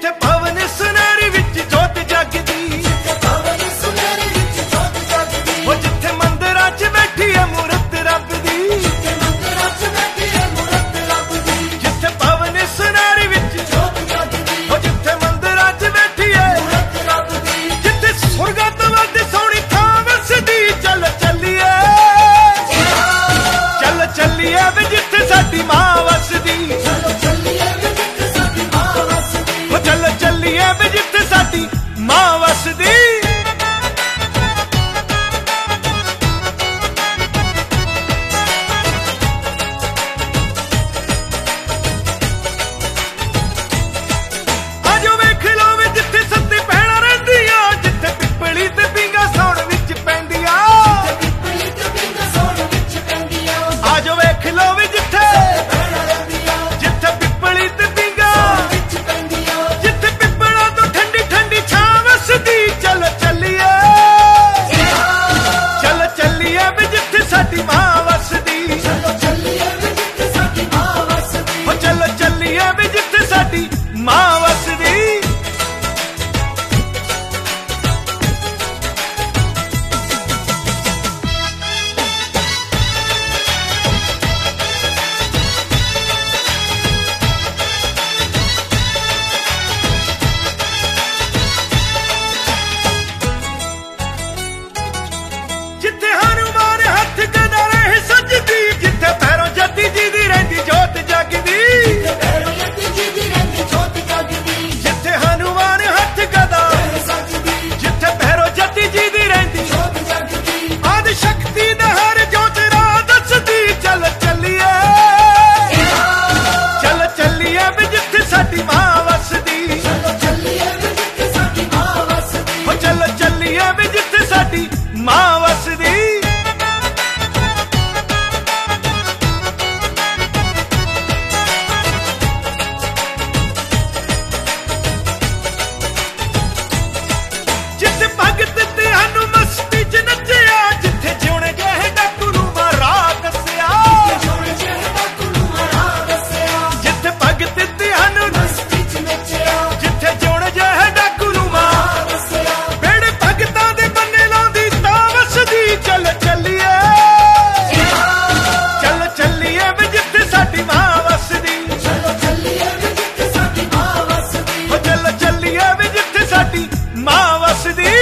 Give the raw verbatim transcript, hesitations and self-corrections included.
ਜਿੱਥੇ ਪਵਨ ਸੁਨਹਿਰੀ ਵਿੱਚ ਜੋਤ ਜਗਦੀ, ਉਹ ਜਿੱਥੇ ਮੰਦਿਰਾਂ 'ਚ ਬੈਠੀ ਹੈ ਮੂਰਤ ਰੱਬ ਦੀ, ਜਿੱਥੇ ਪਵਨ ਸੁਨਹਿਰੀ ਵਿੱਚ ਜੋਤ ਜਗਦੀ, ਉਹ ਜਿੱਥੇ ਮੰਦਿਰਾਂ 'ਚ ਬੈਠੀ ਹੈ ਮੂਰਤ ਰੱਬ ਦੀ, ਜਿੱਥੇ ਸੁਰਗਾਂ ਤੋਂ ਵੱਧ ਸੋਹਣੀ ਥਾਂ ਵਸਦੀ। ਚੱਲ ਚੱਲੀਏ ਚੱਲ ਚੱਲੀਏ ਵੇ ਜਿੱਥੇ ਸਾਡੀ ਮਾਂ ਵਸਦੀ, ਚੱਲ ਚੱਲੀਏ ਵੇ ਜਿੱਥੇ ਸਾਡੀ ਮਾਂ ਵਸਦੀ, ਉਹ ਚੱਲ ਚੱਲੀਏ ਵੇ ਜਿੱਥੇ ਸਾਡੀ ਮਾਂ ਵਸਦੀ। ਆਜੋ ਵੇਖ ਲਓ ਵੇ ਜਿੱਥੇ ਸੱਤੀ ਭੈਣਾਂ ਰਹਿੰਦੀਆਂ, ਜਿੱਥੇ ਪਿੱਪਲੀ ਤੇ ਪੀਂਘਾਂ ਸਾਉਣ ਵਿੱਚ ਪੈਂਦੀਆਂ, ਆਜੋ ਵੇਖ ਲਓ ਵੇ ਜਿੱਥੇ ਜਿੱਥੇ ਪਿੱਪਲੀ ਤੇ ਪੀਂਘਾਂ, ਜਿੱਥੇ ਪਿੱਪਲਾਂ ਤੋਂ ਠੰਡੀ ਠੰਡੀ ਛਾਂ ਵਸਦੀ। ਚੱਲ ਚੱਲੀਏ ਚੱਲ ਚੱਲੀਏ ਵੇ ਜਿੱਥੇ ਸਾਡੀ ਮਾਂ ਵਸਦੀ, ਚੱਲ ਚੱਲੀਏ ਵੇ ਜਿੱਥੇ ਸਾਡੀ ਮਾਂ ਵਸਦੀ, ਉਹ ਚੱਲ ਚੱਲੀਏ ਵੇ ਜਿੱਥੇ ਸਾਡੀ ਮਾਂ ਵਸਦੀ। ਜਿੱਥੇ ਹਨੂਮਾਨ ਹੱਥ ਗਦਾ ਰਹੇ ਸੱਜਦੀ, ਜਿੱਥੇ ਭੈਰੋ ਜੱਦੀ ਜੀ ਦੀ ਰਹਿੰਦੀ ਜੋਤ ਜਗਦੀ, ਜਿੱਥੇ ਹਨੂਮਾਨ ਹੱਥ ਗਦਾ ਜਿੱਥੇ ਭੈਰੋ ਜੱਦੀ ਜੀ ਦੀ ਰਹਿੰਦੀ ਜੋਤ ਜਗਦੀ, ਆਦਿ ਸ਼ਕਤੀ ਦਾ ਹਰ ਜੋਤ ਰਾਹ ਦੱਸਦੀ। ਚੱਲ ਚੱਲੀਏ ਚੱਲ ਚੱਲੀਏ ਵੇ ਜਿੱਥੇ ਸਾਡੀ ਮਾਂ ਵਸਦੀ, ਚੱਲ ਚੱਲੀਏ ਵੇ ਜਿੱਥੇ ਸਾਡੀ ਮਾਂ ਵਸਦੀ, ਉਹ ਚੱਲ ਚੱਲੀਏ ਵੇ ਜਿੱਥੇ ਸਾਡੀ ਮਾਂ ਵਸਦੀ। ਜਿੱਥੇ ਭਗਤ ਤੇ ਸਾਨੂੰ ਮਸਤੀ 'ਚ ਨੱਚਿਆ, ਜਿੱਥੇ ਜਿਉਣੇ ਜਿਹੇ ਡਾਕੂ ਨੂੰ ਮਾਰਾ ਦੱਸਿਆ, ਜਿੱਥੇ ਭਗਤ ਤੇ ਸਾਨੂੰ ਮਸਤੀ 'ਚ ਨੱਚਿਆ, ਜਿੱਥੇ ਜਿਉਣੇ ਜਿਹੇ ਡਾਕੂ ਨੂੰ ਮਾਰਾ ਦੱਸਿਆ, ਬੇੜੇ ਭਗਤਾਂ ਦੇ ਬੰਨੇ ਲਾਉਂਦੀ ਤਾਂ ਵਸਦੀ। ਚੱਲ ਚੱਲੀਏ ਚੱਲ ਚੱਲੀਏ ਵੇ ਜਿੱਥੇ ਸਾਡੀ ਮਾਂ ਵਸਦੀ, ਚੱਲ ਚੱਲੀਏ ਵੇ ਜਿੱਥੇ ਸਾਡੀ ਮਾਂ ਵਸਦੀ, ਉਹ ਚੱਲ ਚੱਲੀਏ ਵੇ ਜਿੱਥੇ ਸਾਡੀ ਮਾਂ ਵਸਦੀ।